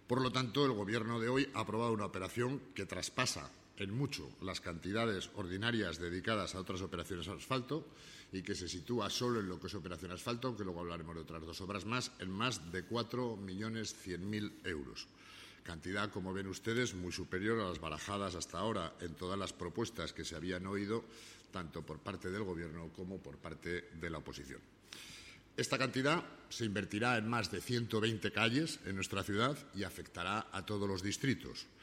Por lo tanto, el Gobierno de hoy ha aprobado una operación que traspasa en mucho las cantidades ordinarias dedicadas a otras operaciones de asfalto y que se sitúa solo en lo que es operación asfalto, aunque luego hablaremos de otras dos obras más, en más de 4.100.000 euros. Cantidad, como ven ustedes, muy superior a las barajadas hasta ahora en todas las propuestas que se habían oído, tanto por parte del Gobierno como por parte de la oposición. Esta cantidad se invertirá en más de 120 calles en nuestra ciudad y afectará a todos los distritos.